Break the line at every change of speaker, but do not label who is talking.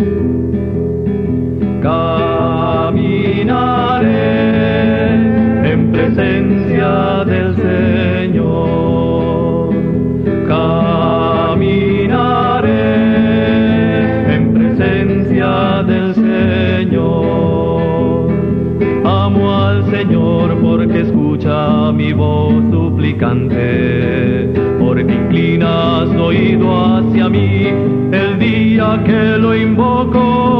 Caminaré en presencia del Señor. Caminaré en presencia del Señor. Amo al Señor porque escucha mi voz suplicante, porque inclina su oído hacia mí el día que lo invoco.